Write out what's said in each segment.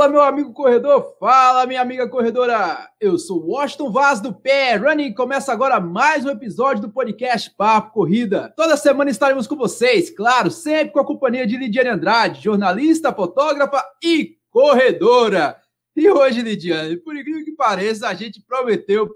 Fala, meu amigo corredor, fala, minha amiga corredora. Eu sou Washington Vaz do Pé Running. Começa agora mais um episódio do podcast Papo Corrida. Toda semana estaremos com vocês, claro, sempre com a companhia de Lidiane Andrade, jornalista, fotógrafa e corredora. E hoje, Lidiane, por incrível que pareça, a gente prometeu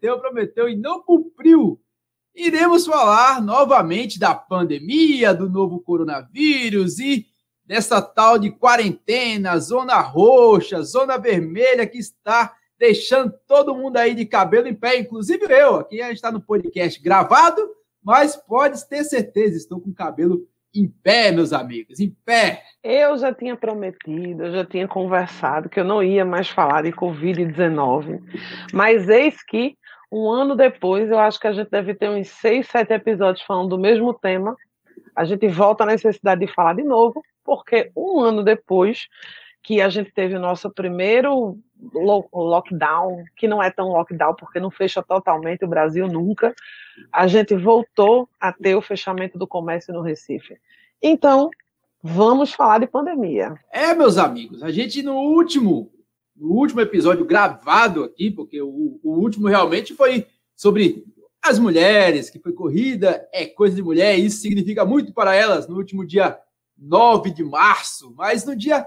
e não cumpriu. Iremos falar novamente da pandemia, do novo coronavírus e dessa tal de quarentena, zona roxa, zona vermelha, que está deixando todo mundo aí de cabelo em pé, inclusive eu. Aqui a gente está no podcast gravado, mas pode ter certeza, estou com o cabelo em pé, meus amigos, em pé. Eu já tinha prometido, eu já tinha conversado que eu não ia mais falar de Covid-19, mas eis que, um ano depois, eu acho que a gente deve ter uns 6, 7 episódios falando do mesmo tema. A gente volta à necessidade de falar de novo, porque um ano depois que a gente teve o nosso primeiro lockdown, que não é tão lockdown porque não fecha totalmente o Brasil nunca, a gente voltou a ter o fechamento do comércio no Recife. Então, vamos falar de pandemia. Meus amigos, a gente no último episódio gravado aqui, porque o último realmente foi sobre as mulheres, que foi corrida, é coisa de mulher, e isso significa muito para elas, no último dia 9 de março, mas no dia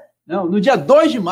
2 de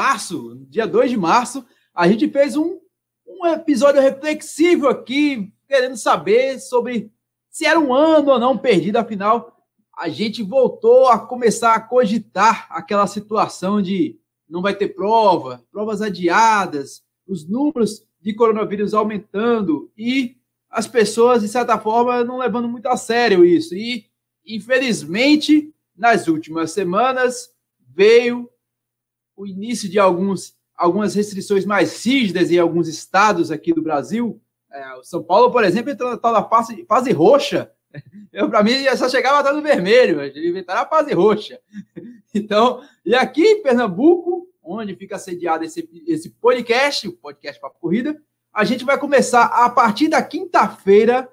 março, a gente fez um episódio reflexivo aqui, querendo saber sobre se era um ano ou não perdido, afinal, a gente voltou a começar a cogitar aquela situação de não vai ter provas adiadas, os números de coronavírus aumentando e as pessoas, de certa forma, não levando muito a sério isso. E, infelizmente, nas últimas semanas, veio o início de algumas restrições mais rígidas em alguns estados aqui do Brasil. O São Paulo, por exemplo, entrou na fase roxa. Para mim, só chegava atrás do vermelho. Inventaram a fase roxa. Então, e aqui em Pernambuco, onde fica sediado esse podcast, o podcast Papo Corrida, a gente vai começar a partir da quinta-feira,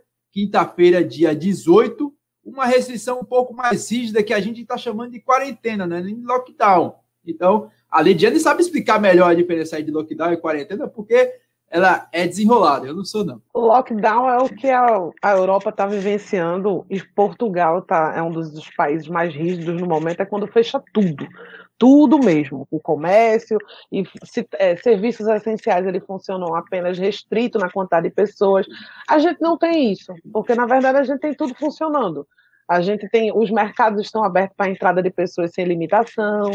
dia 18, uma restrição um pouco mais rígida que a gente está chamando de quarentena, né? Nem lockdown. Então, a Lidiane sabe explicar melhor a diferença aí de lockdown e quarentena, porque ela é desenrolada, eu não sou, não. O lockdown é o que a Europa está vivenciando, e Portugal é um dos países mais rígidos no momento, é quando fecha tudo mesmo, o comércio e serviços essenciais, eles funcionam apenas restrito na quantidade de pessoas. A gente não tem isso, porque na verdade a gente tem tudo funcionando. A gente tem, os mercados estão abertos para a entrada de pessoas sem limitação,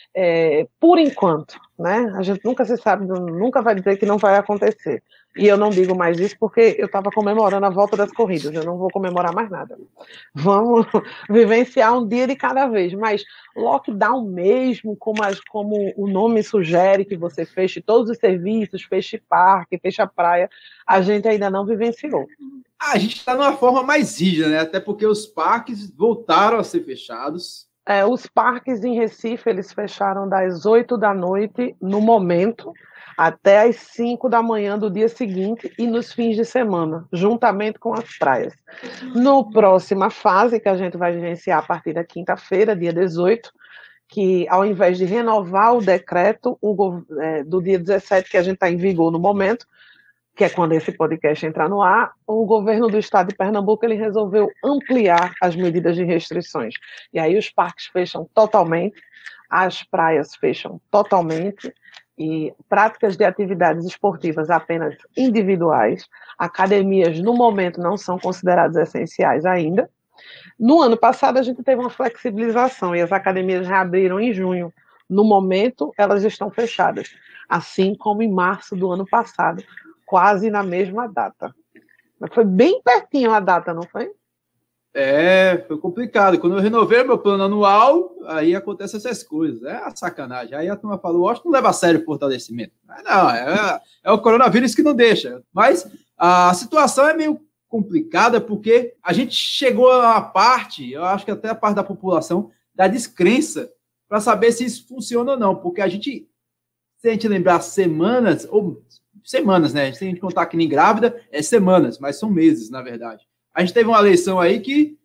por enquanto, né? A gente nunca se sabe, nunca vai dizer que não vai acontecer. E eu não digo mais isso porque eu estava comemorando a volta das corridas, eu não vou comemorar mais nada. Vamos vivenciar um dia de cada vez, mas lockdown mesmo, como o nome sugere, que você feche todos os serviços, feche parque, feche a praia, a gente ainda não vivenciou. A gente está numa forma mais rígida, né? Até porque os parques voltaram a ser fechados. Os parques em Recife, eles fecharam das 8 da noite, no momento, até as 5 da manhã do dia seguinte e nos fins de semana, juntamente com as praias. No próxima fase, que a gente vai vivenciar a partir da quinta-feira, dia 18, que ao invés de renovar o decreto do dia 17, que a gente está em vigor no momento, que é quando esse podcast entrar no ar, o governo do estado de Pernambuco ele resolveu ampliar as medidas de restrições. E aí os parques fecham totalmente, as praias fecham totalmente, e práticas de atividades esportivas apenas individuais. Academias, no momento, não são consideradas essenciais ainda. No ano passado, a gente teve uma flexibilização, e as academias reabriram em junho. No momento, elas estão fechadas, assim como em março do ano passado, quase na mesma data. Mas foi bem pertinho a data, não foi? Foi complicado. Quando eu renovei meu plano anual, aí acontecem essas coisas. É a sacanagem. Aí a turma falou, acho que não leva a sério o fortalecimento. Mas não, é o coronavírus que não deixa. Mas a situação é meio complicada porque a gente chegou a parte, eu acho que até a parte da população, da descrença para saber se isso funciona ou não. Porque se a gente lembrar semanas, né? Se a gente contar que nem grávida, é semanas, mas são meses, na verdade. A gente teve uma eleição aí que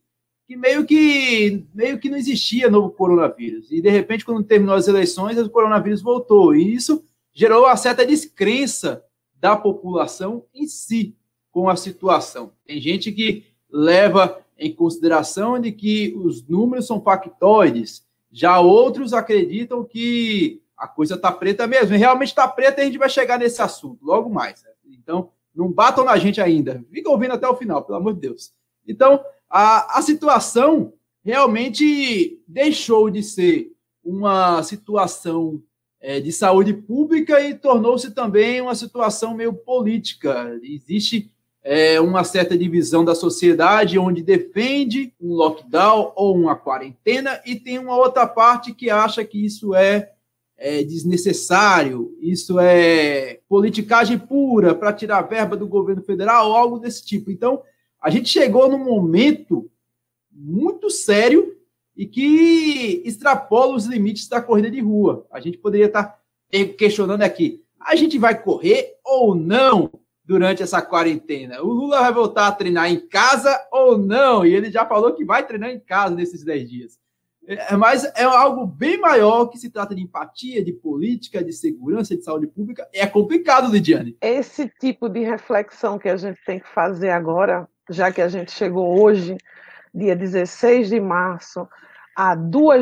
que meio que não existia novo coronavírus. E, de repente, quando terminou as eleições, o coronavírus voltou. E isso gerou uma certa descrença da população em si com a situação. Tem gente que leva em consideração de que os números são factoides. Já outros acreditam que a coisa está preta mesmo. E realmente está preta e a gente vai chegar nesse assunto logo mais. Então, não batam na gente ainda. Fica ouvindo até o final, pelo amor de Deus. Então, a situação realmente deixou de ser uma situação de saúde pública e tornou-se também uma situação meio política. Existe uma certa divisão da sociedade onde defende um lockdown ou uma quarentena e tem uma outra parte que acha que isso é desnecessário, isso é politicagem pura para tirar verba do governo federal ou algo desse tipo. Então, a gente chegou num momento muito sério e que extrapola os limites da corrida de rua. A gente poderia estar questionando aqui, a gente vai correr ou não durante essa quarentena? O Lula vai voltar a treinar em casa ou não? E ele já falou que vai treinar em casa nesses 10 dias. Mas é algo bem maior, que se trata de empatia, de política, de segurança, de saúde pública. É complicado, Lidiane. Esse tipo de reflexão que a gente tem que fazer agora, já que a gente chegou hoje, dia 16 de março, a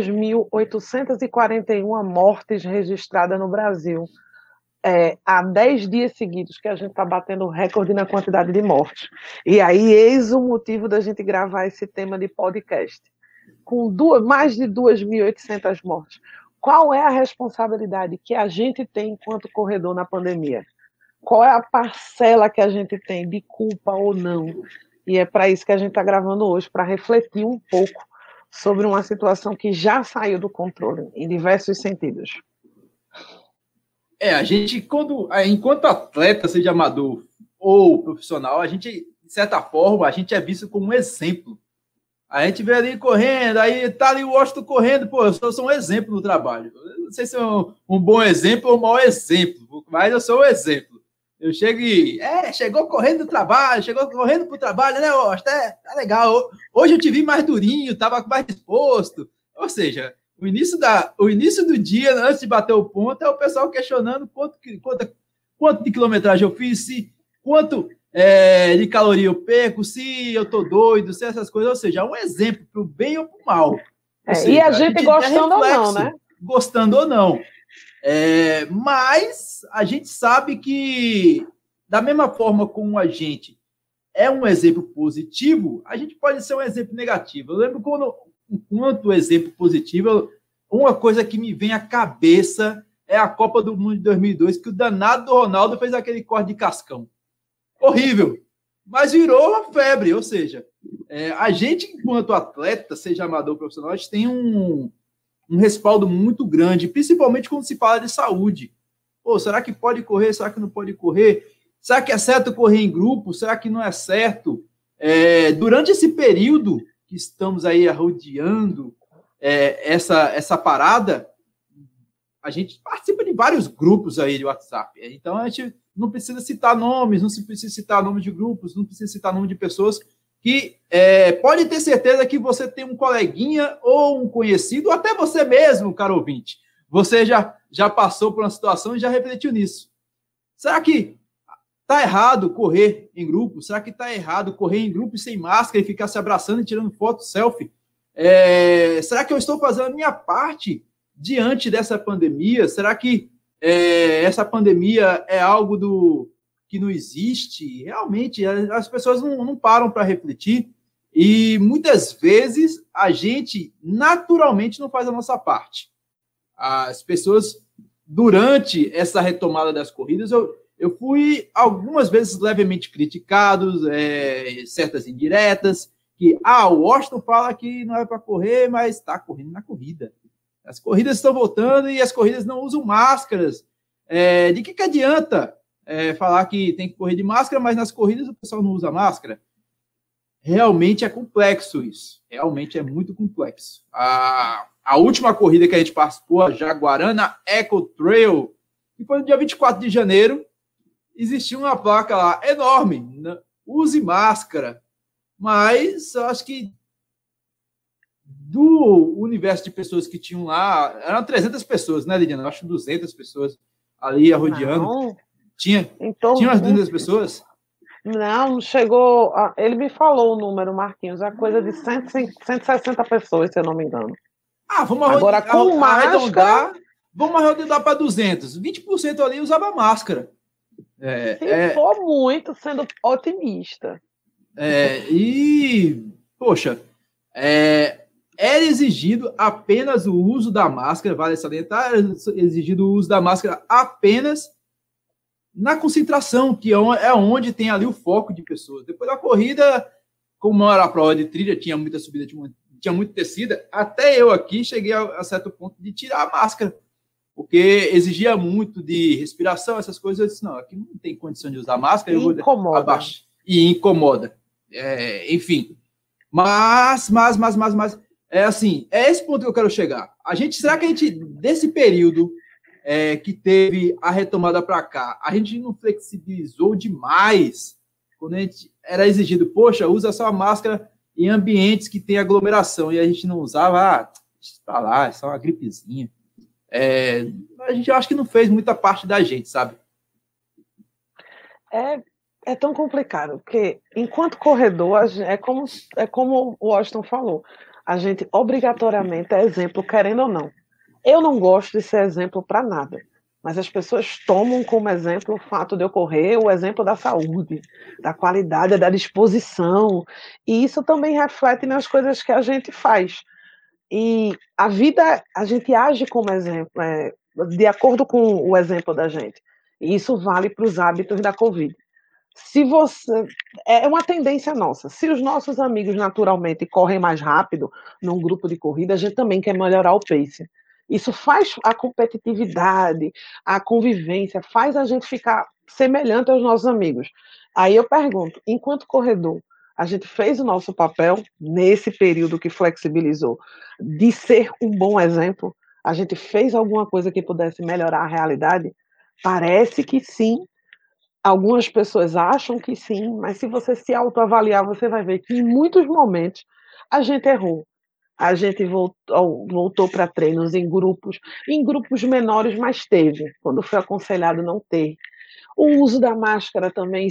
2.841 mortes registradas no Brasil. Há 10 dias seguidos que a gente está batendo o recorde na quantidade de mortes. E aí, eis o motivo da gente gravar esse tema de podcast. Com mais de 2.800 mortes. Qual é a responsabilidade que a gente tem enquanto corredor na pandemia? Qual é a parcela que a gente tem de culpa ou não? E é para isso que a gente está gravando hoje, para refletir um pouco sobre uma situação que já saiu do controle, em diversos sentidos. A gente, enquanto atleta, seja amador ou profissional, a gente, de certa forma, a gente é visto como um exemplo. A gente vê ali correndo, aí tá ali o Washington correndo, pô, eu sou um exemplo no trabalho. Eu não sei se é um bom exemplo ou um mau exemplo, mas eu sou um exemplo. Eu chego e, chegou correndo do trabalho, chegou correndo pro trabalho, né, Washington? Tá legal. Hoje eu te vi mais durinho, tava mais disposto. Ou seja, o início do dia, antes de bater o ponto, é o pessoal questionando quanto de quilometragem eu fiz, quanto de caloria eu perco, se eu tô doido, se essas coisas. Ou seja, é um exemplo pro bem ou pro mal. Seja, e a gente gostando ou não, né? Gostando ou não. Mas a gente sabe que, da mesma forma como a gente é um exemplo positivo, a gente pode ser um exemplo negativo. Eu lembro quanto exemplo positivo, uma coisa que me vem à cabeça é a Copa do Mundo de 2002, que o danado do Ronaldo fez aquele corte de cascão. Horrível, mas virou uma febre. Ou seja, a gente, enquanto atleta, seja amador ou profissional, a gente tem um respaldo muito grande, principalmente quando se fala de saúde. Pô, será que pode correr? Será que não pode correr? Será que é certo correr em grupo? Será que não é certo? Durante esse período que estamos aí arrodeando essa parada, a gente participa de vários grupos aí de WhatsApp. Então, a gente não precisa citar nomes, não precisa citar nomes de grupos, não precisa citar nome de pessoas que pode ter certeza que você tem um coleguinha ou um conhecido, ou até você mesmo, caro ouvinte. Você já passou por uma situação e já refletiu nisso. Será que está errado correr em grupo? Será que está errado correr em grupo sem máscara e ficar se abraçando e tirando foto, selfie? Será que eu estou fazendo a minha parte diante dessa pandemia? Será que essa pandemia é algo que não existe? Realmente, as pessoas não param para refletir e muitas vezes a gente naturalmente não faz a nossa parte. As pessoas, durante essa retomada das corridas, eu fui algumas vezes levemente criticado, certas indiretas, que o Washington fala que não é para correr, mas está correndo na corrida. As corridas estão voltando e as corridas não usam máscaras. De que adianta falar que tem que correr de máscara, mas nas corridas o pessoal não usa máscara? Realmente é complexo isso. Realmente é muito complexo. A última corrida que a gente participou, a Jaguarana Eco Trail, que foi no dia 24 de janeiro, existia uma placa lá enorme, use máscara. Mas eu acho que o universo de pessoas que tinham lá, eram 300 pessoas, né, Lidiana? Eu acho 200 pessoas ali arrodeando. Não. Tinha umas 200 pessoas? Não, chegou. Ele me falou o número, Marquinhos, a coisa de 160 pessoas, se eu não me engano. Vamos agora com arredondar. Vamos arredondar para 200. 20% ali usava máscara. Se for muito, sendo otimista. Poxa, era exigido apenas o uso da máscara, vale salientar, era exigido o uso da máscara apenas na concentração, que é onde tem ali o foco de pessoas. Depois da corrida, como era a prova de trilha, tinha muita subida, tinha muita descida, até eu aqui cheguei a certo ponto de tirar a máscara, porque exigia muito de respiração, essas coisas. Eu disse, não, aqui não tem condição de usar máscara, eu vou abaixo. E incomoda. Enfim. Mas, é assim, é esse ponto que eu quero chegar. Será que a gente, desse período que teve a retomada para cá, a gente não flexibilizou demais quando a gente era exigido, poxa, usa só a máscara em ambientes que tem aglomeração, e a gente não usava, está lá, é só uma gripezinha. A gente, eu acho que não fez muita parte da gente, sabe? É tão complicado, porque enquanto corredor, é como o Washington falou, a gente obrigatoriamente é exemplo, querendo ou não. Eu não gosto de ser exemplo para nada, mas as pessoas tomam como exemplo o fato de eu correr, o exemplo da saúde, da qualidade, da disposição, e isso também reflete nas coisas que a gente faz. E a vida, a gente age como exemplo, de acordo com o exemplo da gente. E isso vale para os hábitos da Covid. Se você é uma tendência nossa. Se os nossos amigos naturalmente correm mais rápido num grupo de corrida, a gente também quer melhorar o pace. Isso faz a competitividade, a convivência, faz a gente ficar semelhante aos nossos amigos. Aí eu pergunto, enquanto corredor, a gente fez o nosso papel nesse período que flexibilizou de ser um bom exemplo? A gente fez alguma coisa que pudesse melhorar a realidade? Parece que sim. Algumas pessoas acham que sim, mas se você se autoavaliar, você vai ver que em muitos momentos a gente errou. A gente voltou para treinos em grupos menores, mas teve, quando foi aconselhado não ter. O uso da máscara também,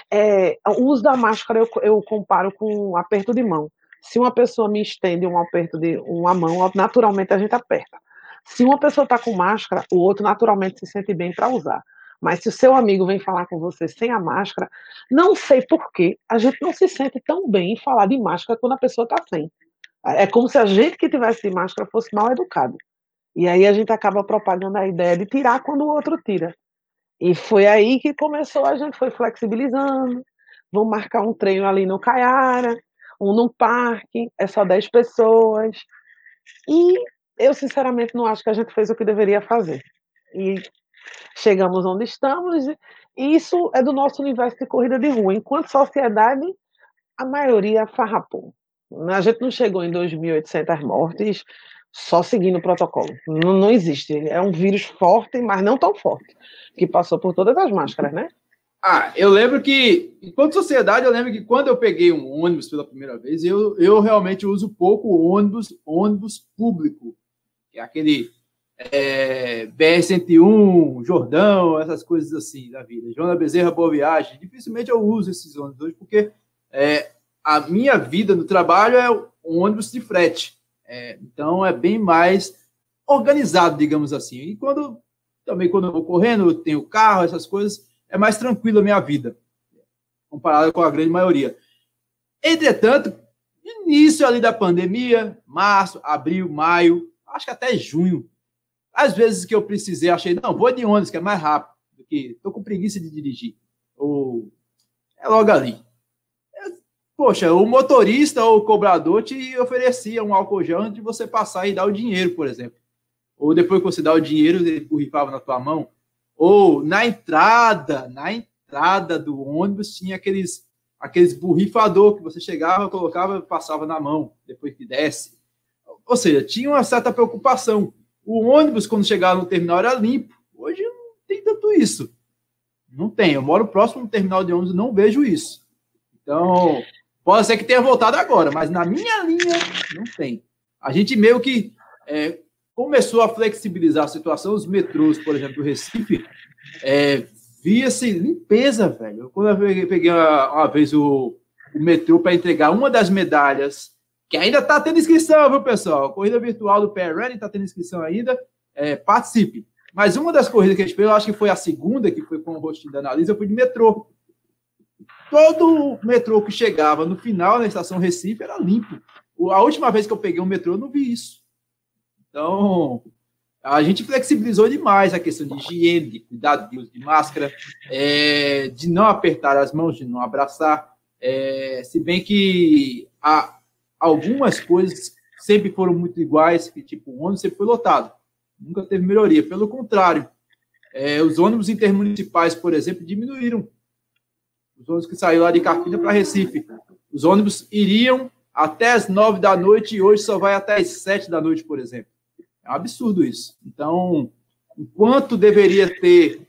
o uso da máscara eu comparo com um aperto de mão. Se uma pessoa me estende um aperto de uma mão, naturalmente a gente aperta. Se uma pessoa está com máscara, o outro naturalmente se sente bem para usar. Mas se o seu amigo vem falar com você sem a máscara, não sei por quê, a gente não se sente tão bem em falar de máscara quando a pessoa está sem. É como se a gente que tivesse de máscara fosse mal educado. E aí a gente acaba propagando a ideia de tirar quando o outro tira. E foi aí que começou, a gente foi flexibilizando, vamos marcar um treino ali no Caiara, um no parque, é só 10 pessoas. E eu, sinceramente, não acho que a gente fez o que deveria fazer. E chegamos onde estamos, e isso é do nosso universo de corrida de rua. Enquanto sociedade, a maioria farrapou. A gente não chegou em 2.800 mortes só seguindo o protocolo. Não existe. É um vírus forte, mas não tão forte, que passou por todas as máscaras, né? Eu lembro que, enquanto sociedade, eu lembro que quando eu peguei um ônibus pela primeira vez, eu realmente uso pouco ônibus público, que é aquele BR-101, Jordão, essas coisas assim da vida. Joana Bezerra, Boa Viagem. Dificilmente eu uso esses ônibus hoje, porque a minha vida no trabalho é um ônibus de frete. Então, é bem mais organizado, digamos assim. E quando eu vou correndo, eu tenho carro, essas coisas, é mais tranquilo a minha vida, comparado com a grande maioria. Entretanto, início ali da pandemia, março, abril, maio, acho que até junho, às vezes que eu precisei, achei, não, vou de ônibus, que é mais rápido, do que estou com preguiça de dirigir. Ou é logo ali. Poxa, o motorista ou o cobrador te oferecia um álcool gel antes de você passar e dar o dinheiro, por exemplo. Ou depois que você dá o dinheiro, ele borrifava na tua mão. Ou na entrada do ônibus tinha aqueles borrifador que você chegava, colocava e passava na mão, depois que desce. Ou seja, tinha uma certa preocupação. O ônibus, quando chegava no terminal, era limpo. Hoje não tem tanto isso. Não tem. Eu moro próximo do terminal de ônibus e não vejo isso. Então, pode ser que tenha voltado agora, mas na minha linha não tem. A gente meio que começou a flexibilizar a situação. Os metrôs, por exemplo, do Recife, via-se limpeza, velho. Quando eu peguei uma vez o metrô para entregar uma das medalhas, que ainda está tendo inscrição, viu, pessoal? Corrida virtual do PR Running está tendo inscrição ainda. Participe. Mas uma das corridas que a gente fez, eu acho que foi a segunda, que foi com o rostinho da Analisa, eu fui de metrô. Todo metrô que chegava no final na estação Recife era limpo. A última vez que eu peguei um metrô, eu não vi isso. Então, a gente flexibilizou demais a questão de higiene, de cuidado de uso de máscara, de não apertar as mãos, de não abraçar. Se bem que algumas coisas sempre foram muito iguais, que tipo, o ônibus sempre foi lotado. Nunca teve melhoria. Pelo contrário, os ônibus intermunicipais, por exemplo, diminuíram. Os ônibus que saíram lá de Carpina para Recife. Os ônibus iriam até as 9 da noite e hoje só vai até as 7 da noite, por exemplo. É um absurdo isso. Então, enquanto deveria ter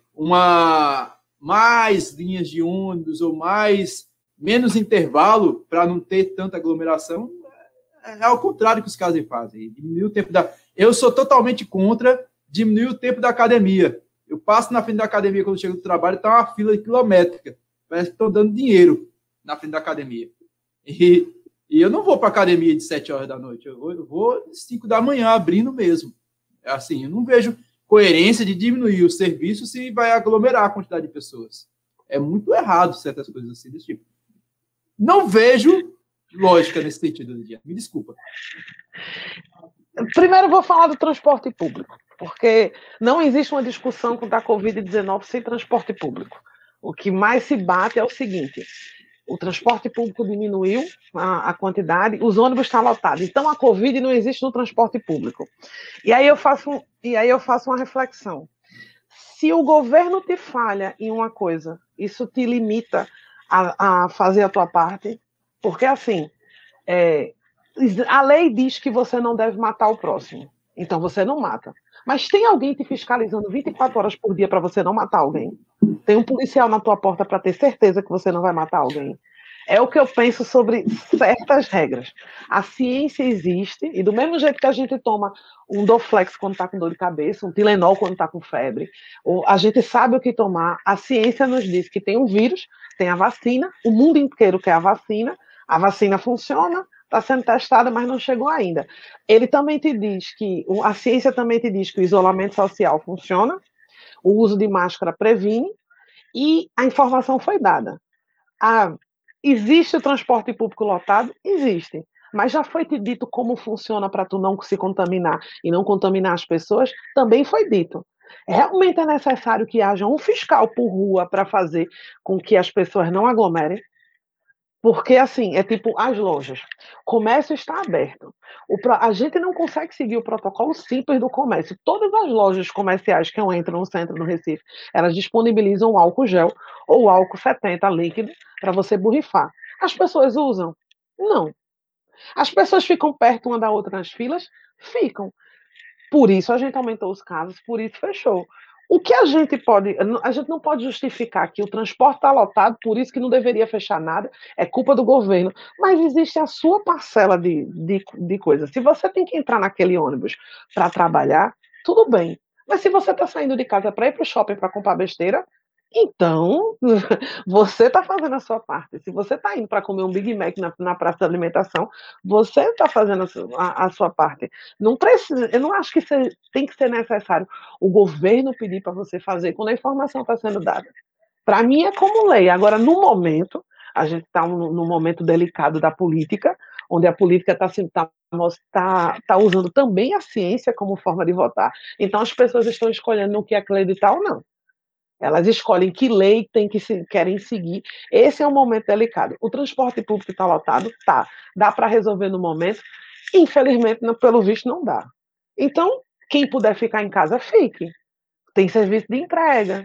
mais linhas de ônibus ou menos intervalo para não ter tanta aglomeração, é ao contrário que os caras fazem. Diminuir o tempo Eu sou totalmente contra diminuir o tempo da academia. Eu passo na frente da academia quando chego do trabalho, está uma fila quilométrica. Parece que estão dando dinheiro na frente da academia. E eu não vou para a academia de 7 horas da noite. Eu vou de 5 da manhã, abrindo mesmo. Assim, eu não vejo coerência de diminuir o serviço se vai aglomerar a quantidade de pessoas. É muito errado certas coisas assim desse tipo. Não vejo lógica nesse sentido, Lidia. Me desculpa. Primeiro eu vou falar do transporte público, porque não existe uma discussão da Covid-19 sem transporte público. O que mais se bate é o seguinte: o transporte público diminuiu a quantidade, os ônibus estão lotados, então a Covid não existe no transporte público. E aí eu faço uma reflexão. Se o governo te falha em uma coisa, isso te limita a fazer a tua parte, porque assim, a lei diz que você não deve matar o próximo, então você não mata. Mas tem alguém te fiscalizando 24 horas por dia para você não matar alguém? Tem um policial na tua porta para ter certeza que você não vai matar alguém? É o que eu penso sobre certas regras. A ciência existe, e do mesmo jeito que a gente toma um Doflex quando está com dor de cabeça, um Tilenol quando está com febre, ou a gente sabe o que tomar, a ciência nos diz que tem um vírus, tem a vacina, o mundo inteiro quer a vacina funciona, está sendo testada, mas não chegou ainda. A ciência também te diz que o isolamento social funciona, o uso de máscara previne, e a informação foi dada. Existe o transporte público lotado? Existe. Mas já foi te dito como funciona para tu não se contaminar e não contaminar as pessoas? Também foi dito. Realmente é necessário que haja um fiscal por rua para fazer com que as pessoas não aglomerem? Porque, assim, é tipo as lojas. O comércio está aberto. A gente não consegue seguir o protocolo simples do comércio. Todas as lojas comerciais que entram no centro do Recife, elas disponibilizam o álcool gel ou o álcool 70 líquido para você borrifar. As pessoas usam? Não. As pessoas ficam perto uma da outra nas filas? Ficam. Por isso a gente aumentou os casos, por isso fechou. O que a gente não pode justificar que o transporte está lotado, por isso que não deveria fechar nada, é culpa do governo. Mas existe a sua parcela de coisas. Se você tem que entrar naquele ônibus para trabalhar, tudo bem. Mas se você está saindo de casa para ir para o shopping para comprar besteira, então você está fazendo a sua parte. Se você está indo para comer um Big Mac na praça de alimentação, você está fazendo a sua parte. Não precisa, eu não acho que tem que ser necessário o governo pedir para você fazer quando a informação está sendo dada. Para mim é como lei. Agora, no momento, a gente está num momento delicado da política, onde a política está usando também a ciência como forma de votar. Então, as pessoas estão escolhendo no que acreditar ou não. Elas escolhem que lei querem seguir. Esse é um momento delicado. O transporte público está lotado? Tá. Dá para resolver no momento? Infelizmente, pelo visto, não dá. Então, quem puder ficar em casa, fique. Tem serviço de entrega.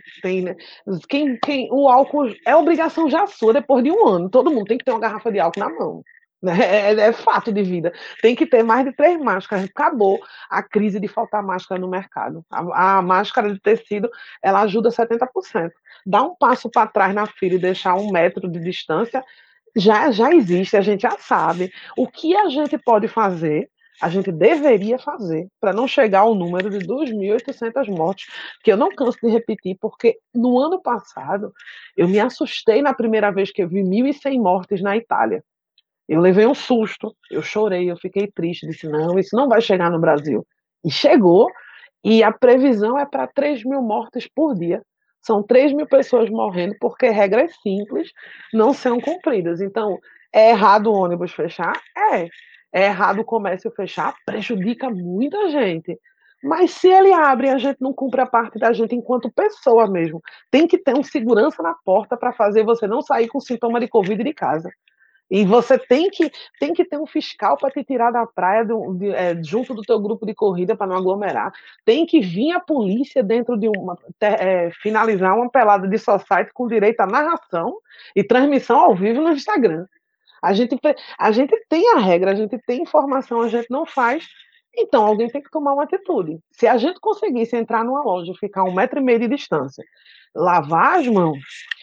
O álcool é obrigação já sua depois de um ano. Todo mundo tem que ter uma garrafa de álcool na mão. É fato de vida. Tem que ter mais de 3 máscaras. Acabou a crise de faltar máscara no mercado. A máscara de tecido, ela ajuda 70%. Dar um passo para trás na fila e deixar 1 metro de distância já existe, a gente já sabe. O que a gente pode fazer a gente deveria fazer para não chegar ao número de 2.800 mortes, que eu não canso de repetir, porque no ano passado eu me assustei na primeira vez que eu vi 1.100 mortes na Itália. Eu levei um susto, eu chorei, eu fiquei triste, disse, não, isso não vai chegar no Brasil. E chegou, e a previsão é para 3.000 mortes por dia. São 3.000 pessoas morrendo porque regras simples não são cumpridas. Então, é errado o ônibus fechar? É. É errado o comércio fechar? Prejudica muita gente. Mas se ele abre e a gente não cumpre a parte da gente enquanto pessoa mesmo, tem que ter um segurança na porta para fazer você não sair com sintoma de Covid de casa. E você tem que ter um fiscal para te tirar da praia junto do teu grupo de corrida para não aglomerar. Tem que vir a polícia dentro de finalizar uma pelada de society com direito à narração e transmissão ao vivo no Instagram. A gente tem a regra, a gente tem informação, a gente não faz. Então, alguém tem que tomar uma atitude. Se a gente conseguisse entrar numa loja e ficar 1,5 metro de distância, lavar as mãos,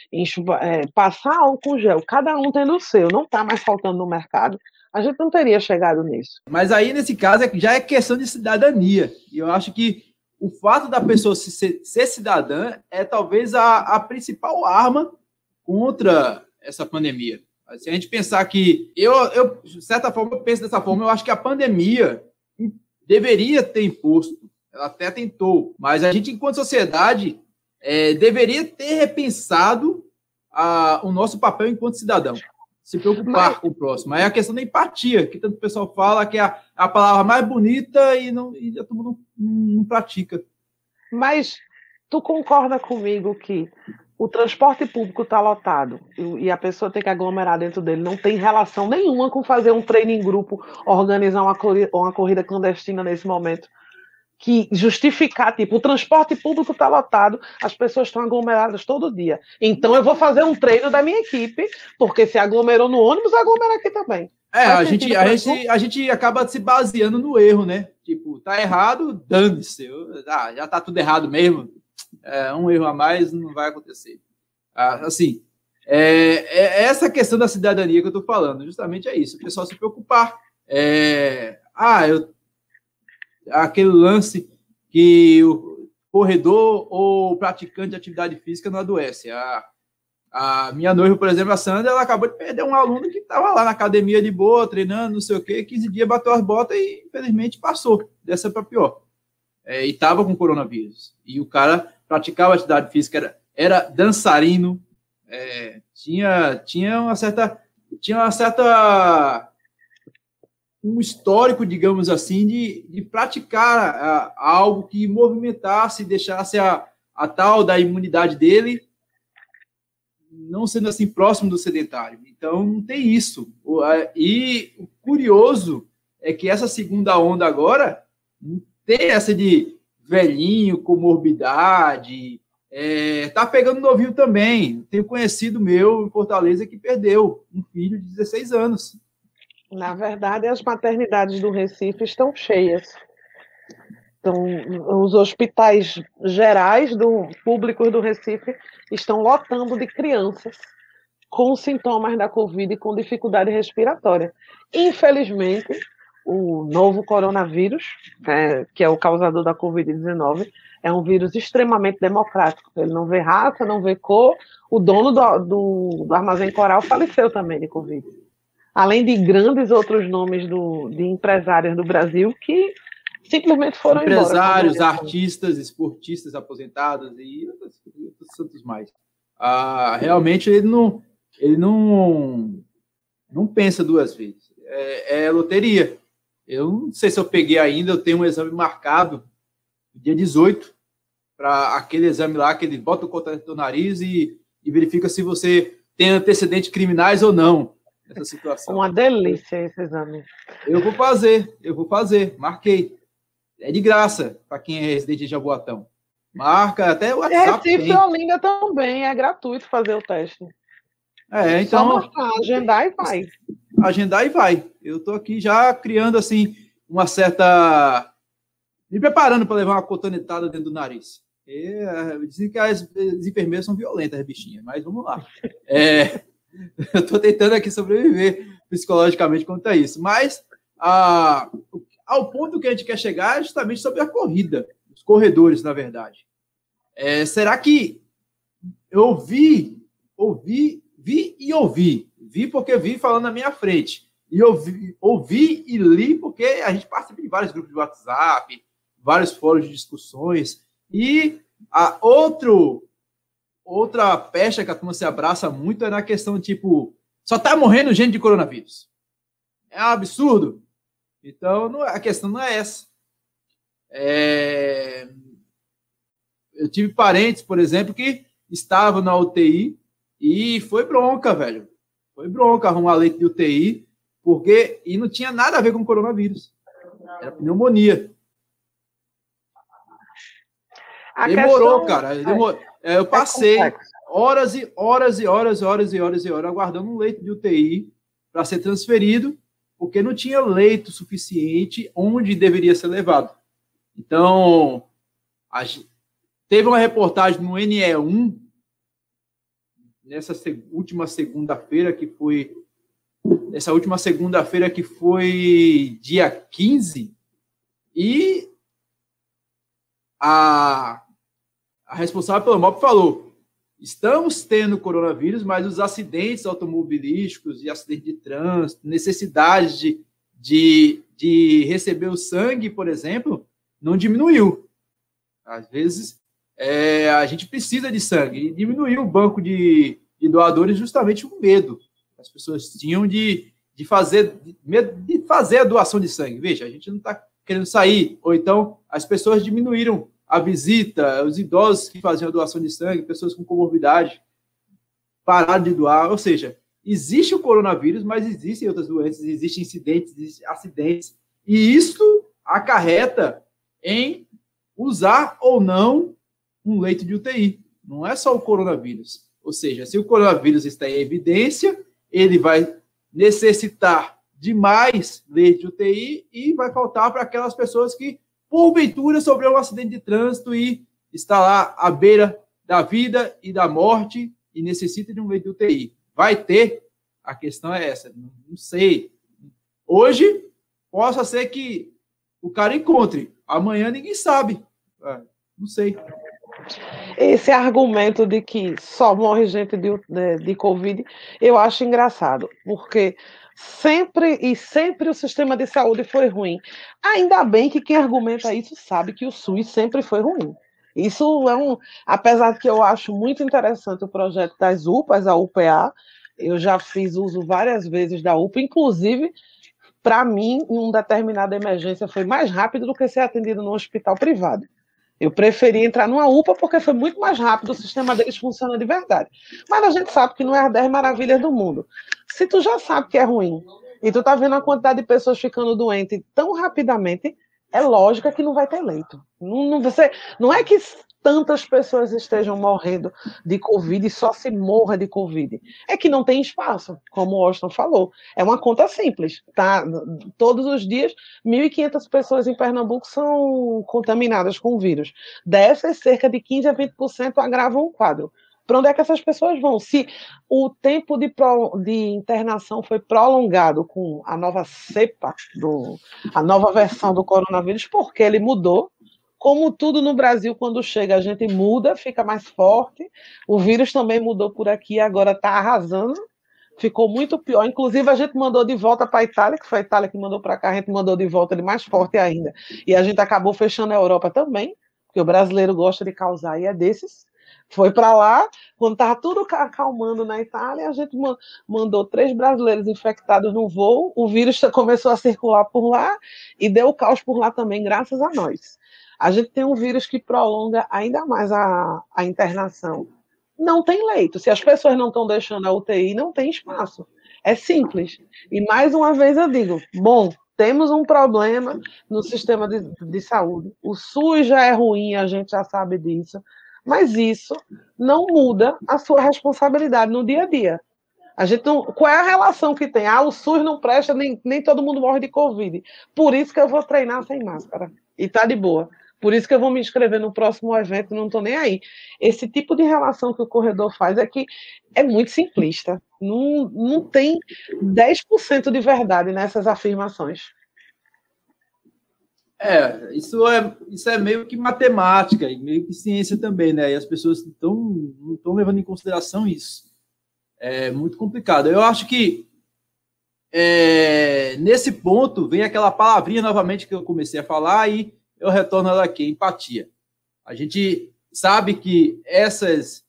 passar álcool gel, cada um tendo o seu, não está mais faltando no mercado, a gente não teria chegado nisso. Mas aí, nesse caso, já é questão de cidadania. E eu acho que o fato da pessoa ser cidadã é talvez a principal arma contra essa pandemia. Se a gente pensar que... de certa forma, eu penso dessa forma, eu acho que a pandemia deveria ter imposto, ela até tentou, mas a gente, enquanto sociedade, deveria ter repensado o nosso papel enquanto cidadão, se preocupar com o próximo. É a questão da empatia, que tanto o pessoal fala que é a palavra mais bonita e a turma não pratica. Mas tu concorda comigo que o transporte público está lotado e a pessoa tem que aglomerar dentro dele, não tem relação nenhuma com fazer um treino em grupo, organizar uma corrida clandestina nesse momento? Que justificar, tipo, o transporte público está lotado, as pessoas estão aglomeradas todo dia. Então eu vou fazer um treino da minha equipe, porque se aglomerou no ônibus, aglomera aqui também. A gente acaba se baseando no erro, né? Tipo, tá errado, dane-se. Já tá tudo errado mesmo. Um erro a mais não vai acontecer. Assim, essa questão da cidadania que eu tô falando, justamente é isso. O pessoal se preocupar. Aquele lance que o corredor ou praticante de atividade física não adoece. A minha noiva, por exemplo, a Sandra, ela acabou de perder um aluno que estava lá na academia de boa, treinando, não sei o quê, 15 dias bateu as botas e, infelizmente, passou dessa para pior. E estava com coronavírus. E o cara praticava atividade física, era dançarino, tinha uma certa um histórico, digamos assim, de praticar algo que movimentasse, deixasse a tal da imunidade dele não sendo assim próximo do sedentário. Então, não tem isso. E o curioso é que essa segunda onda agora não tem essa de velhinho, comorbidade, tá pegando novinho também. Tenho conhecido meu em Fortaleza que perdeu um filho de 16 anos. Na verdade, as maternidades do Recife estão cheias. Então, os hospitais gerais públicos do Recife estão lotando de crianças com sintomas da Covid e com dificuldade respiratória. Infelizmente, o novo coronavírus, que é o causador da Covid-19, é um vírus extremamente democrático. Ele não vê raça, não vê cor. O dono do Armazém Coral faleceu também de Covid. Além de grandes outros nomes de empresários do Brasil que simplesmente foram empresários, embora. artistas, esportistas aposentados e outros tantos mais. Realmente ele não pensa duas vezes. É loteria. Eu não sei se eu peguei ainda, eu tenho um exame marcado dia 18 para aquele exame lá que ele bota o cotonete no nariz e verifica se você tem antecedentes criminais ou não. Essa situação. Uma delícia esse exame. Eu vou fazer, marquei. É de graça para quem é residente de Jaboatão. Marca até o WhatsApp. Recife e Olinda também, é gratuito fazer o teste. Então. Só marcar, agendar e vai. Agendar e vai. Eu estou aqui já criando assim uma certa. Me preparando para levar uma cotonetada dentro do nariz. Dizem que as enfermeiras são violentas, as bichinhas, mas vamos lá. Eu estou tentando aqui sobreviver psicologicamente quanto a isso. Mas ao ponto que a gente quer chegar é justamente sobre a corrida, os corredores, na verdade. Será que eu vi e ouvi? Vi porque vi falando na minha frente. E ouvi e li porque a gente participa de vários grupos de WhatsApp, vários fóruns de discussões. E a outra pecha que a turma se abraça muito é na questão, tipo, só tá morrendo gente de coronavírus. É um absurdo. Então, a questão não é essa. Eu tive parentes, por exemplo, que estavam na UTI e foi bronca, velho. Foi bronca arrumar leite de UTI, e não tinha nada a ver com coronavírus. Era pneumonia. Demorou, cara. Eu passei horas e horas aguardando um leito de UTI para ser transferido, porque não tinha leito suficiente onde deveria ser levado. Então, teve uma reportagem no NE1, nessa última segunda-feira, que foi dia 15, e a responsável pelo MOP falou: estamos tendo coronavírus, mas os acidentes automobilísticos e acidentes de trânsito, necessidade de receber o sangue, por exemplo, não diminuiu. Às vezes, a gente precisa de sangue, e diminuiu o banco de doadores justamente com medo. As pessoas tinham de fazer a doação de sangue. Veja, a gente não está querendo sair, ou então as pessoas diminuíram a visita, os idosos que faziam a doação de sangue, pessoas com comorbidade, pararam de doar. Ou seja, existe o coronavírus, mas existem outras doenças, existem incidentes, existem acidentes, e isso acarreta em usar ou não um leito de UTI. Não é só o coronavírus. Ou seja, se o coronavírus está em evidência, ele vai necessitar de mais leite de UTI e vai faltar para aquelas pessoas que, porventura, sofreu um acidente de trânsito e está lá à beira da vida e da morte e necessita de um leito de UTI. Vai ter? A questão é essa. Não sei. Hoje, possa ser que o cara encontre. Amanhã ninguém sabe. Não sei. Esse argumento de que só morre gente de Covid, eu acho engraçado, porque sempre o sistema de saúde foi ruim. Ainda bem que quem argumenta isso sabe que o SUS sempre foi ruim. Isso apesar de que eu acho muito interessante o projeto das UPAs, a UPA, eu já fiz uso várias vezes da UPA, inclusive, para mim, em uma determinada emergência, foi mais rápido do que ser atendido no hospital privado. Eu preferi entrar numa UPA porque foi muito mais rápido, o sistema deles funciona de verdade. Mas a gente sabe que não é as 10 maravilhas do mundo. Se tu já sabe que é ruim e tu tá vendo a quantidade de pessoas ficando doentes tão rapidamente, é lógico que não vai ter leito. Não é que tantas pessoas estejam morrendo de Covid e só se morra de Covid. É que não tem espaço, como o Austin falou. É uma conta simples, tá? Todos os dias, 1.500 pessoas em Pernambuco são contaminadas com o vírus. Dessas, cerca de 15% a 20% agravam o quadro. Para onde é que essas pessoas vão? Se o tempo de internação foi prolongado com a nova cepa, a nova versão do coronavírus, porque ele mudou. Como tudo no Brasil, quando chega, a gente muda, fica mais forte. O vírus também mudou por aqui, agora está arrasando. Ficou muito pior. Inclusive, a gente mandou de volta para a Itália, que foi a Itália que mandou para cá, a gente mandou de volta ele mais forte ainda. E a gente acabou fechando a Europa também, porque o brasileiro gosta de causar e é desses. Foi para lá, quando estava tudo acalmando na Itália, a gente mandou 3 brasileiros infectados no voo, o vírus começou a circular por lá e deu caos por lá também, graças a nós. A gente tem um vírus que prolonga ainda mais a internação. Não tem leito. Se as pessoas não estão deixando a UTI, não tem espaço. É simples. E mais uma vez eu digo, bom, temos um problema no sistema de saúde. O SUS já é ruim, a gente já sabe disso. Mas isso não muda a sua responsabilidade no dia a dia. Qual é a relação que tem? O SUS não presta, nem todo mundo morre de Covid. Por isso que eu vou treinar sem máscara. E tá de boa. Por isso que eu vou me inscrever no próximo evento, não estou nem aí. Esse tipo de relação que o corredor faz é muito simplista. Não tem 10% de verdade nessas afirmações. Isso é meio que matemática e meio que ciência também, né? E as pessoas não estão levando em consideração isso. É muito complicado. Eu acho que nesse ponto vem aquela palavrinha novamente que eu comecei a falar e eu retorno ela aqui, empatia. A gente sabe que essas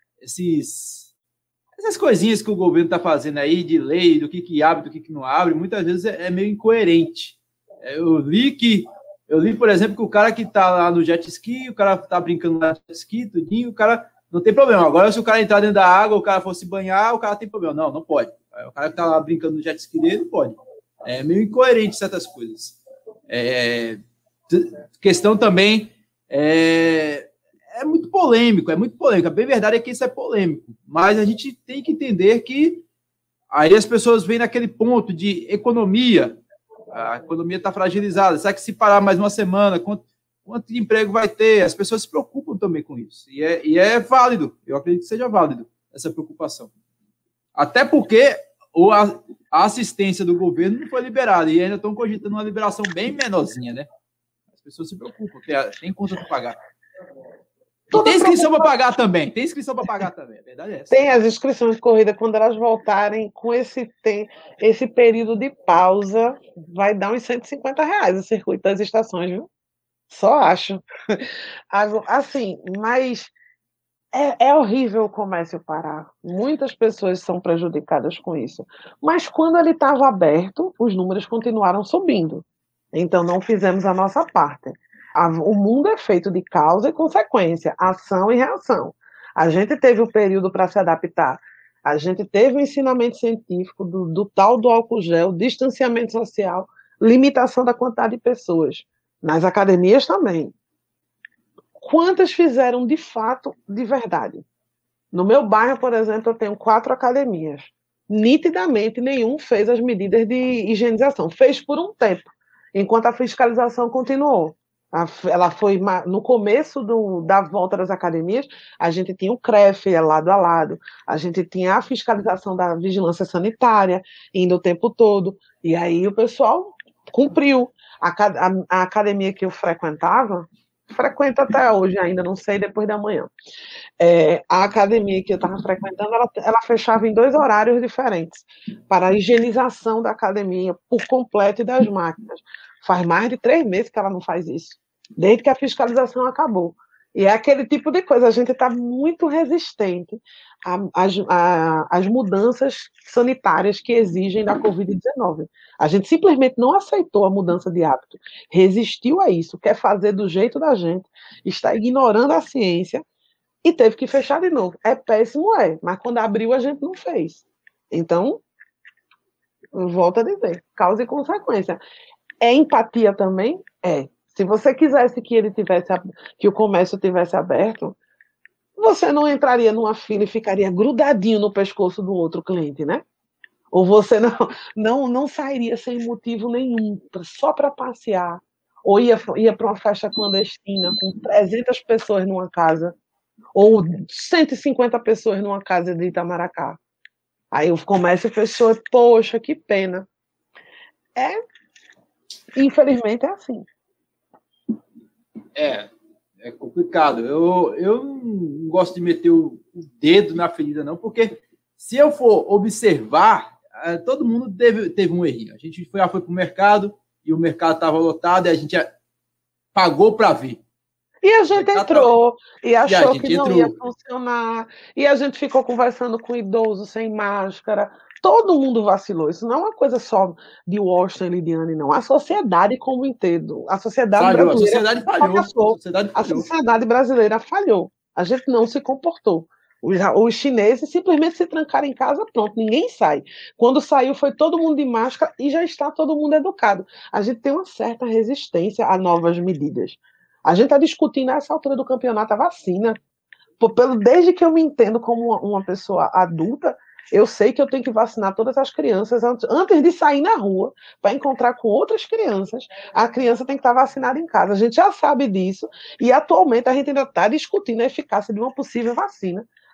coisinhas que o governo está fazendo aí de lei, do que abre, do que não abre, muitas vezes é meio incoerente. Eu li, por exemplo, que o cara que está lá no jet ski, o cara está brincando no jet ski, tudinho, o cara não tem problema. Agora, se o cara entrar dentro da água, o cara for se banhar, o cara tem problema. Não pode. O cara que está lá brincando no jet ski dele, não pode. É meio incoerente certas coisas. Questão também é muito polêmico, A bem verdade é que isso é polêmico, mas a gente tem que entender que aí as pessoas vêm naquele ponto de economia, a economia está fragilizada, será que se parar mais uma semana, quanto de emprego vai ter? As pessoas se preocupam também com isso, e é válido, eu acredito que seja válido essa preocupação. Até porque a assistência do governo não foi liberada, e ainda estão cogitando uma liberação bem menorzinha, né? As pessoas se preocupam, tem conta para pagar. E tem inscrição para pagar também. A verdade é essa. Tem as inscrições de corrida, quando elas voltarem com esse período de pausa, vai dar uns R$150 o circuito das estações, viu? Só acho. Assim, mas é horrível o comércio parar. Muitas pessoas são prejudicadas com isso. Mas quando ele estava aberto, os números continuaram subindo. Então, não fizemos a nossa parte. O mundo é feito de causa e consequência, ação e reação. A gente teve o período para se adaptar. A gente teve o ensinamento científico do tal do álcool gel, distanciamento social, limitação da quantidade de pessoas. Nas academias também. Quantas fizeram de fato, de verdade? No meu bairro, por exemplo, eu tenho 4 academias. Nitidamente, nenhum fez as medidas de higienização. Fez por um tempo, enquanto a fiscalização continuou. Ela foi no começo da volta das academias, a gente tinha o CREF lado a lado, a gente tinha a fiscalização da vigilância sanitária indo o tempo todo, e aí o pessoal cumpriu. A academia que eu frequento até hoje ainda, não sei, depois da manhã. A academia que eu estava frequentando, ela fechava em 2 horários diferentes, para a higienização da academia por completo e das máquinas. Faz mais de 3 meses que ela não faz isso, desde que a fiscalização acabou. E é aquele tipo de coisa, a gente está muito resistente às mudanças sanitárias que exigem da Covid-19. A gente simplesmente não aceitou a mudança de hábito, resistiu a isso, quer fazer do jeito da gente, está ignorando a ciência e teve que fechar de novo. É péssimo, mas quando abriu a gente não fez. Então, volto a dizer, causa e consequência. É empatia também? Se você quisesse que o comércio tivesse aberto, você não entraria numa fila e ficaria grudadinho no pescoço do outro cliente, né? Ou você não sairia sem motivo nenhum, só para passear, ou ia para uma festa clandestina com 300 pessoas numa casa, ou 150 pessoas numa casa de Itamaracá. Aí o comércio fechou, poxa, que pena. Infelizmente é assim. É complicado. Eu não gosto de meter o dedo na ferida, não, porque se eu for observar, todo mundo teve um errinho. A gente já foi para o mercado e o mercado estava lotado e a gente pagou para ver. E a gente entrou e achou que não ia funcionar. E a gente ficou conversando com idoso sem máscara. Todo mundo vacilou. Isso não é uma coisa só de Washington e Lidiane, não. A sociedade como inteiro. A sociedade brasileira falhou. A sociedade brasileira falhou. A gente não se comportou. Os chineses simplesmente se trancaram em casa, pronto, ninguém sai. Quando saiu, foi todo mundo de máscara e já está todo mundo educado. A gente tem uma certa resistência a novas medidas. A gente está discutindo nessa altura do campeonato a vacina. Desde que eu me entendo como uma pessoa adulta, eu sei que eu tenho que vacinar todas as crianças antes de sair na rua para encontrar com outras crianças. A criança tem que estar vacinada em casa. A gente já sabe disso e atualmente a gente ainda está discutindo a eficácia de uma possível vacina.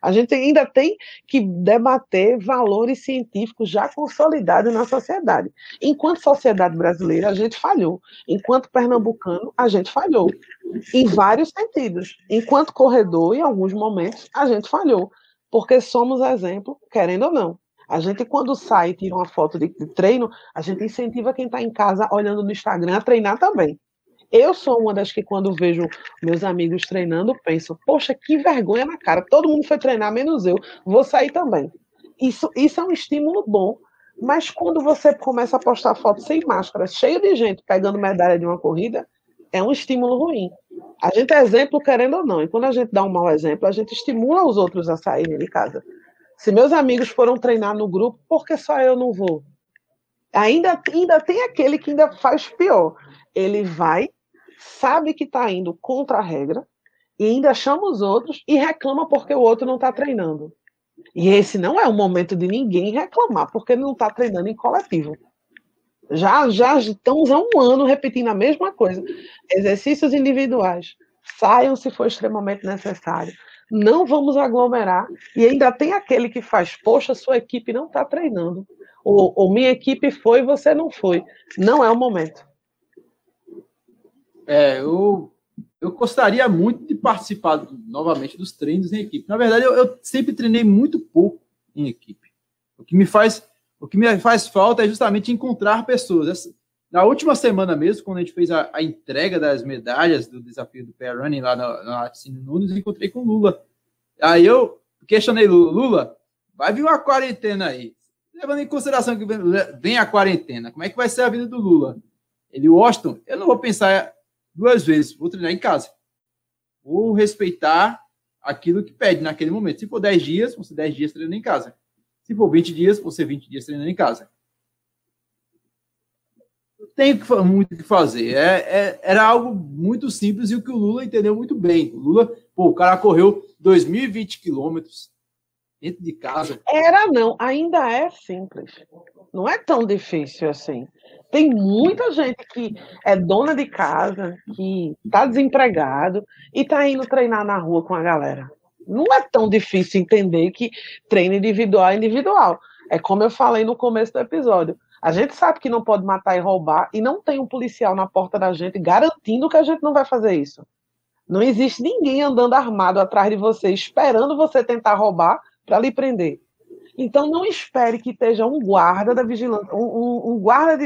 A gente ainda tem que debater valores científicos já consolidados na sociedade. Enquanto sociedade brasileira, a gente falhou. Enquanto pernambucano, a gente falhou. Em vários sentidos. Enquanto corredor, em alguns momentos, a gente falhou. Porque somos exemplo, querendo ou não. A gente, quando sai e tira uma foto de treino, a gente incentiva quem está em casa olhando no Instagram a treinar também. Eu sou uma das que, quando vejo meus amigos treinando, penso, poxa, que vergonha na cara, todo mundo foi treinar, menos eu, vou sair também. Isso é um estímulo bom, mas quando você começa a postar fotos sem máscara, cheio de gente pegando medalha de uma corrida, é um estímulo ruim. A gente é exemplo, querendo ou não, e quando a gente dá um mau exemplo, a gente estimula os outros a saírem de casa. Se meus amigos foram treinar no grupo, por que só eu não vou? Ainda tem aquele que ainda faz pior. Ele vai, sabe que está indo contra a regra, e ainda chama os outros e reclama porque o outro não está treinando. E esse não é o momento de ninguém reclamar, porque não está treinando em coletivo. Já estamos há um ano repetindo a mesma coisa. Exercícios individuais. Saiam se for extremamente necessário. Não vamos aglomerar. E ainda tem aquele que faz, poxa, sua equipe não está treinando. Ou minha equipe foi, você não foi. Não é o momento. Eu gostaria muito de participar novamente dos treinos em equipe. Na verdade, eu sempre treinei muito pouco em equipe. O que me faz falta é justamente encontrar pessoas. Na última semana mesmo, quando a gente fez a entrega das medalhas do desafio do Pair Running lá na Arcínio Nunes, eu encontrei com o Lula. Aí eu questionei Lula, vai vir uma quarentena aí. Levando em consideração que vem a quarentena, como é que vai ser a vida do Lula? Ele, Washington, eu não vou pensar 2 vezes, vou treinar em casa. Vou respeitar aquilo que pede naquele momento. Se for 10 dias, vão ser 10 dias treinando em casa. Se for 20 dias, vão ser 20 dias treinando em casa. Não tem muito o que fazer. Era algo muito simples e o que o Lula entendeu muito bem. O Lula, o cara correu 2.020 quilômetros dentro de casa. Não, ainda é simples. Não é tão difícil assim. Tem muita gente que é dona de casa, que está desempregado e está indo treinar na rua com a galera. Não é tão difícil entender que treino individual é individual. É como eu falei no começo do episódio. A gente sabe que não pode matar e roubar e não tem um policial na porta da gente garantindo que a gente não vai fazer isso. Não existe ninguém andando armado atrás de você, esperando você tentar roubar para lhe prender. Então, não espere que esteja um guarda da vigilância, um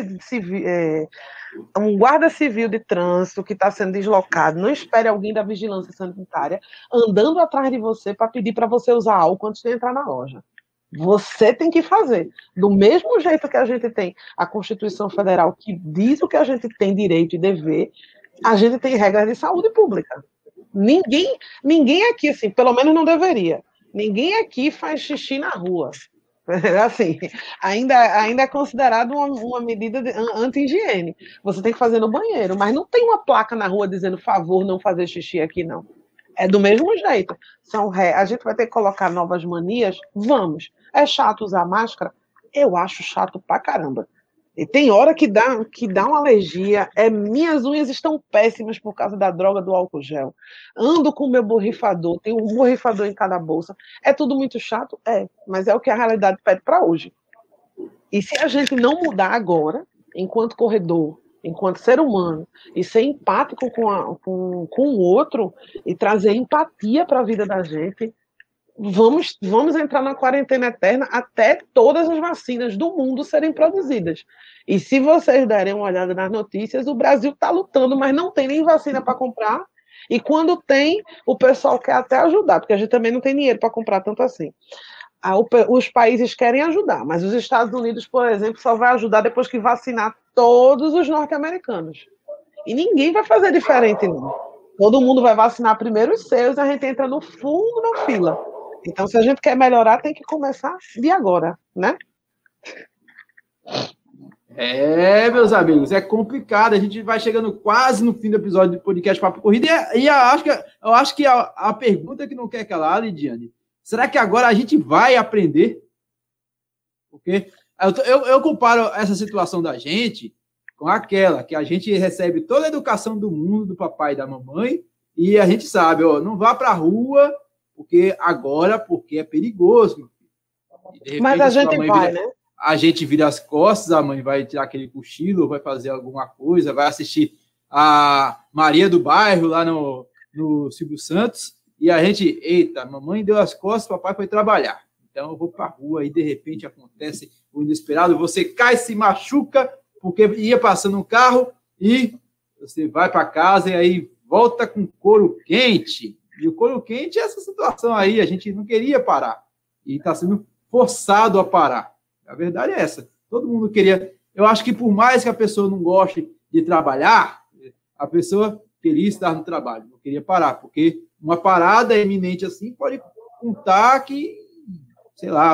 guarda civil de trânsito que está sendo deslocado. Não espere alguém da vigilância sanitária andando atrás de você para pedir para você usar álcool antes de entrar na loja. Você tem que fazer. Do mesmo jeito que a gente tem a Constituição Federal, que diz o que a gente tem direito e dever, a gente tem regras de saúde pública. Ninguém aqui, assim, pelo menos não deveria. Ninguém aqui faz xixi na rua. Assim, ainda é considerado uma medida anti-higiene. Você tem que fazer no banheiro, mas não tem uma placa na rua dizendo, favor, não fazer xixi aqui, não. É do mesmo jeito. A gente vai ter que colocar novas manias? Vamos. É chato usar máscara? Eu acho chato pra caramba. E tem hora que dá uma alergia. Minhas unhas estão péssimas por causa da droga do álcool gel. Ando com o meu borrifador, tenho um borrifador em cada bolsa. É tudo muito chato? Mas é o que a realidade pede para hoje. E se a gente não mudar agora, enquanto corredor, enquanto ser humano, e ser empático com o outro, e trazer empatia para a vida da gente, vamos entrar na quarentena eterna até todas as vacinas do mundo serem produzidas. E se vocês derem uma olhada nas notícias, o Brasil está lutando, mas não tem nem vacina para comprar. E quando tem, o pessoal quer até ajudar, porque a gente também não tem dinheiro para comprar tanto assim. Os países querem ajudar, mas os Estados Unidos, por exemplo, só vai ajudar depois que vacinar todos os norte-americanos. E ninguém vai fazer diferente, não. Todo mundo vai vacinar primeiro os seus, a gente entra no fundo da fila. Então, se a gente quer melhorar, tem que começar de agora, né? Meus amigos, é complicado. A gente vai chegando quase no fim do episódio do podcast Papo Corrida e eu acho que a pergunta que não quer calar, Lidiane, será que agora a gente vai aprender? Porque eu comparo essa situação da gente com aquela que a gente recebe toda a educação do mundo do papai e da mamãe e a gente sabe, não vá para a rua porque é perigoso. Mas a gente vai, né? A gente vira as costas, a mãe vai tirar aquele cochilo, vai fazer alguma coisa, vai assistir a Maria do Bairro lá no Silvio Santos, e a gente, eita, mamãe deu as costas, papai foi trabalhar. Então eu vou para a rua e de repente acontece o inesperado, você cai, se machuca, porque ia passando um carro e você vai para casa e aí volta com couro quente. E o couro quente é essa situação aí, a gente não queria parar. E está sendo forçado a parar. A verdade é essa. Todo mundo queria. Eu acho que por mais que a pessoa não goste de trabalhar, a pessoa queria estar no trabalho, não queria parar, porque uma parada iminente assim pode contar que, sei lá,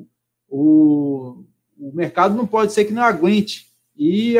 o mercado não pode ser que não aguente. E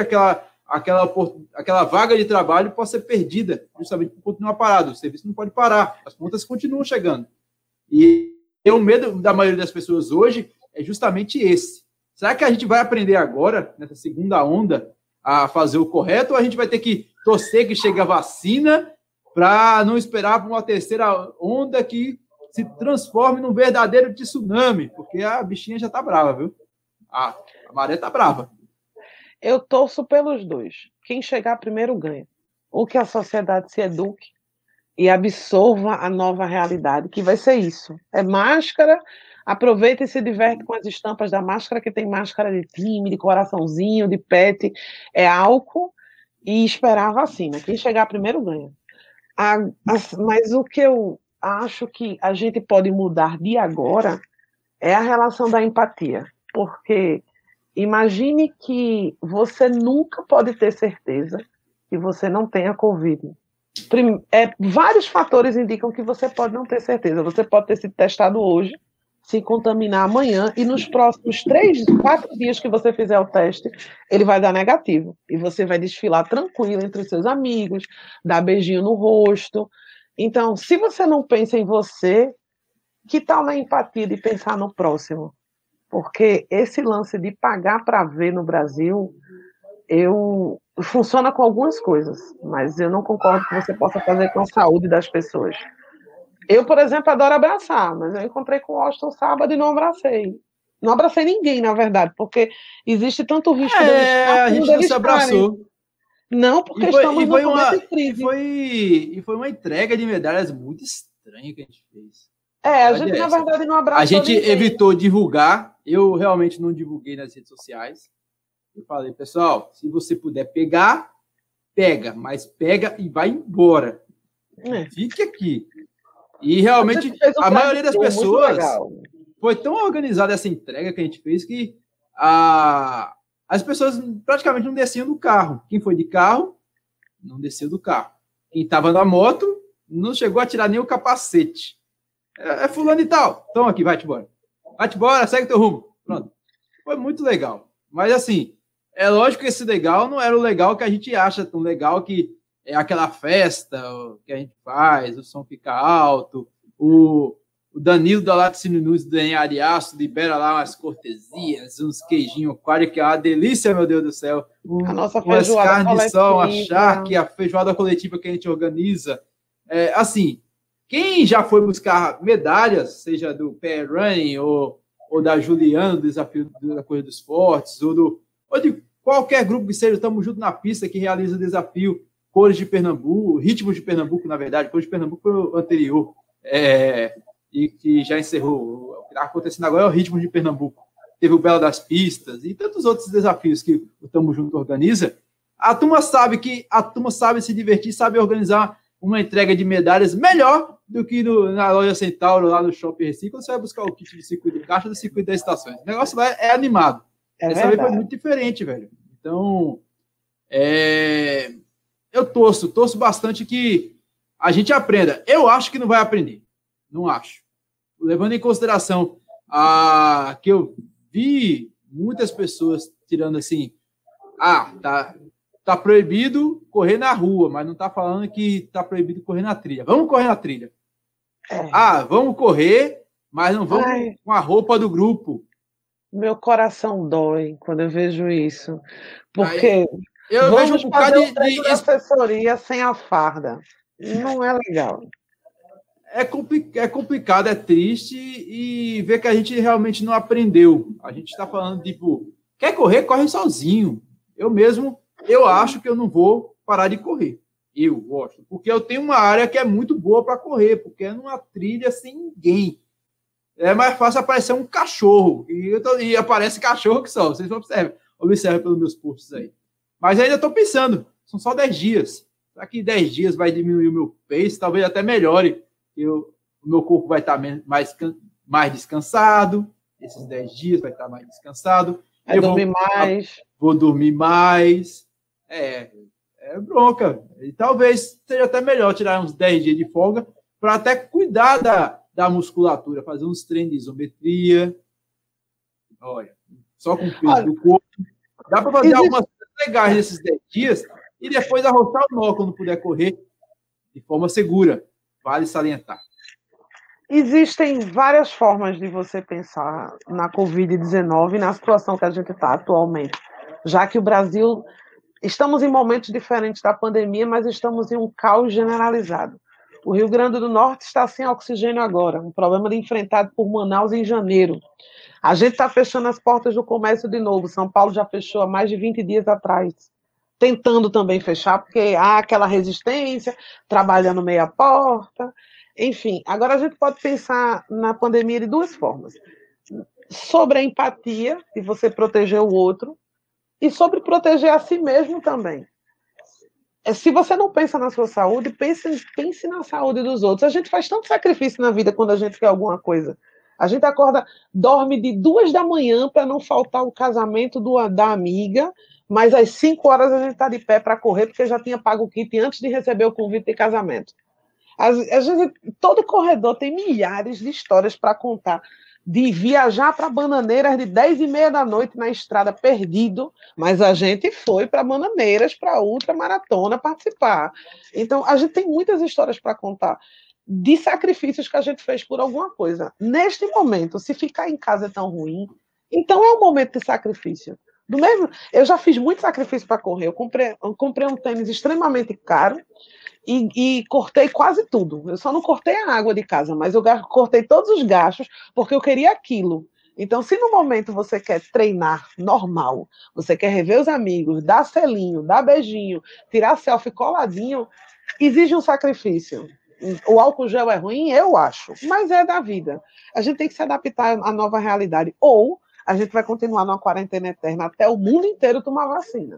aquela vaga de trabalho pode ser perdida, justamente por continuar parado. O serviço não pode parar, as contas continuam chegando. E o medo da maioria das pessoas hoje é justamente esse. Será que a gente vai aprender agora, nessa segunda onda, a fazer o correto, ou a gente vai ter que torcer que chegue a vacina para não esperar por uma terceira onda que se transforme num verdadeiro tsunami? Porque a bichinha já está brava, viu? A maré está brava. Eu torço pelos dois. Quem chegar primeiro ganha. Ou que a sociedade se eduque e absorva a nova realidade, que vai ser isso. É máscara, aproveita e se diverte com as estampas da máscara, que tem máscara de time, de coraçãozinho, de pet, é álcool, e esperar a vacina. Quem chegar primeiro ganha. Mas o que eu acho que a gente pode mudar de agora é a relação da empatia. Porque imagine que você nunca pode ter certeza que você não tenha Covid. Vários fatores indicam que você pode não ter certeza. Você pode ter sido testado hoje, se contaminar amanhã, e nos próximos 3, 4 dias que você fizer o teste, ele vai dar negativo. E você vai desfilar tranquilo entre os seus amigos, dar beijinho no rosto. Então, se você não pensa em você, que tal na empatia de pensar no próximo? Porque esse lance de pagar para ver no Brasil, funciona com algumas coisas, mas eu não concordo que você possa fazer com a saúde das pessoas. Eu, por exemplo, adoro abraçar, mas eu encontrei com o Washington sábado e não abracei. Não abracei ninguém, na verdade, porque existe tanto risco de eles estar, a gente não se abraçou. Não, porque estamos num momento de crise. E foi uma entrega de medalhas muito estranha que a gente fez. A gente, na verdade, não abraçou. A gente evitou divulgar. Eu realmente não divulguei nas redes sociais. Eu falei, pessoal, se você puder pegar, pega, mas pega e vai embora. Fique aqui. E realmente, a maioria das pessoas foi tão organizada essa entrega que a gente fez que as pessoas praticamente não desciam do carro. Quem foi de carro, não desceu do carro. Quem estava na moto, não chegou a tirar nem o capacete. É fulano e tal. Então aqui, vai-te embora. Vai-te embora, segue teu rumo. Pronto. Foi muito legal. Mas assim, é lógico que esse legal não era o legal que a gente acha tão legal, que é aquela festa que a gente faz, o som fica alto, o Danilo da Laticínio Nunes do DNA de Aço libera lá umas cortesias, uns queijinhos quadros, que é uma delícia, meu Deus do céu. A nossa umas feijoada carnes de sol, uma coletiva. charque, a feijoada coletiva que a gente organiza. Assim, quem já foi buscar medalhas, seja do Pair Running ou da Juliana, do desafio da Corrida dos Fortes, ou de qualquer grupo que seja, estamos juntos na pista, que realiza o desafio Cores de Pernambuco, Ritmos de Pernambuco, na verdade, Cores de Pernambuco foi o anterior, e que já encerrou. O que está acontecendo agora é o Ritmos de Pernambuco. Teve o Bela das Pistas e tantos outros desafios que o Tamo Junto organiza. A turma sabe se divertir, sabe organizar uma entrega de medalhas melhor do que na loja Centauro, lá no Shopping Reciclo. Você vai buscar o kit de circuito de caixa do circuito das estações. O negócio lá é animado. Essa vez foi muito diferente, velho. Então, eu torço bastante que a gente aprenda. Eu acho que não vai aprender. Não acho. Levando em consideração que eu vi muitas pessoas tirando assim, tá proibido correr na rua, mas não tá falando que tá proibido correr na trilha. Vamos correr na trilha. Vamos correr, mas não vamos com a roupa do grupo. Meu coração dói quando eu vejo isso. Porque eu vejo um bocado de assessoria sem a farda. Não é legal. É complicado, é triste e ver que a gente realmente não aprendeu. A gente está falando, tipo, quer correr, corre sozinho. Eu acho que eu não vou parar de correr. Eu gosto, porque eu tenho uma área que é muito boa para correr, porque é numa trilha sem ninguém. É mais fácil aparecer um cachorro, e aparece cachorro que só, vocês observem pelos meus posts aí. Mas ainda estou pensando, são só 10 dias. Será que 10 dias vai diminuir o meu pace? Talvez até melhore. O meu corpo vai estar mais descansado. Esses 10 dias vai estar mais descansado. Vou dormir mais. É bronca. E talvez seja até melhor tirar uns 10 dias de folga para até cuidar da musculatura, fazer uns treinos de isometria. Olha, só com o peso do corpo. Dá para fazer algumas coisas legais nesses 10 dias e depois arrochar o nó quando puder correr de forma segura. Vale salientar. Existem várias formas de você pensar na Covid-19 e na situação que a gente está atualmente, já que o Brasil, estamos em momentos diferentes da pandemia, mas estamos em um caos generalizado. O Rio Grande do Norte está sem oxigênio agora, um problema enfrentado por Manaus em janeiro. A gente está fechando as portas do comércio de novo, São Paulo já fechou há mais de 20 dias atrás, tentando também fechar, porque há aquela resistência, trabalhando meia porta. Enfim, agora a gente pode pensar na pandemia de duas formas. Sobre a empatia, de você proteger o outro, e sobre proteger a si mesmo também. Se você não pensa na sua saúde, pense na saúde dos outros. A gente faz tanto sacrifício na vida quando a gente quer alguma coisa. A gente acorda, dorme de 2 da manhã para não faltar o casamento da amiga, mas às 5 horas a gente está de pé para correr, porque já tinha pago o kit antes de receber o convite de casamento. Todo corredor tem milhares de histórias para contar, de viajar para Bananeiras de 10h30 da noite na estrada perdido, mas a gente foi para Bananeiras, para a ultramaratona participar. Então, a gente tem muitas histórias para contar de sacrifícios que a gente fez por alguma coisa. Neste momento, se ficar em casa é tão ruim, então é um momento de sacrifício. Eu já fiz muito sacrifício para correr. Eu comprei um tênis extremamente caro, e cortei quase tudo. Eu só não cortei a água de casa, mas eu cortei todos os gastos porque eu queria aquilo. Então, se no momento você quer treinar normal, você quer rever os amigos, dar selinho, dar beijinho, tirar selfie coladinho, exige um sacrifício. O álcool gel é ruim? Eu acho, mas é da vida. A gente tem que se adaptar à nova realidade. Ou a gente vai continuar numa quarentena eterna até o mundo inteiro tomar vacina.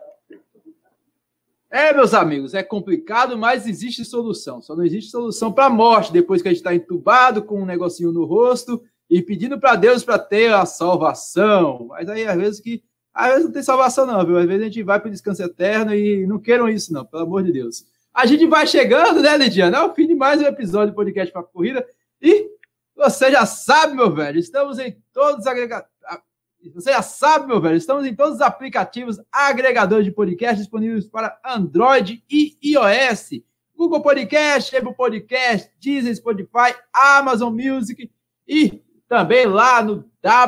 Meus amigos, é complicado, mas existe solução. Só não existe solução para a morte, depois que a gente está entubado com um negocinho no rosto e pedindo para Deus para ter a salvação. Mas aí, às vezes não tem salvação não, viu? Às vezes a gente vai para o descanso eterno e não queiram isso não, pelo amor de Deus. A gente vai chegando, né, Lidiana? É o fim de mais um episódio do podcast Papo Corrida e você já sabe, meu velho, estamos em todos os agregadores. Você já sabe, meu velho, estamos em todos os aplicativos agregadores de podcast disponíveis para Android e iOS. Google Podcast, Apple Podcast, Deezer, Spotify, Amazon Music e também lá no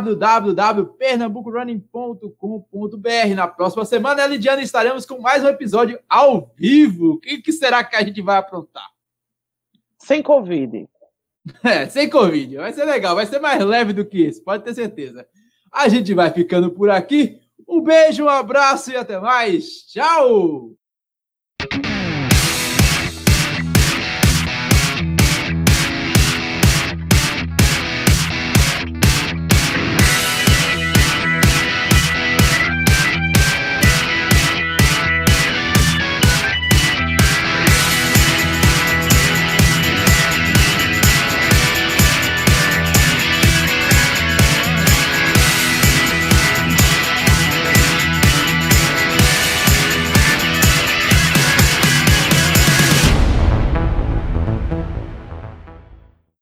www.pernambucorunning.com.br. Na próxima semana, Lidiana, estaremos com mais um episódio ao vivo. O que será que a gente vai aprontar? Sem Covid. Sem Covid. Vai ser legal, vai ser mais leve do que isso, pode ter certeza. A gente vai ficando por aqui. Um beijo, um abraço e até mais. Tchau!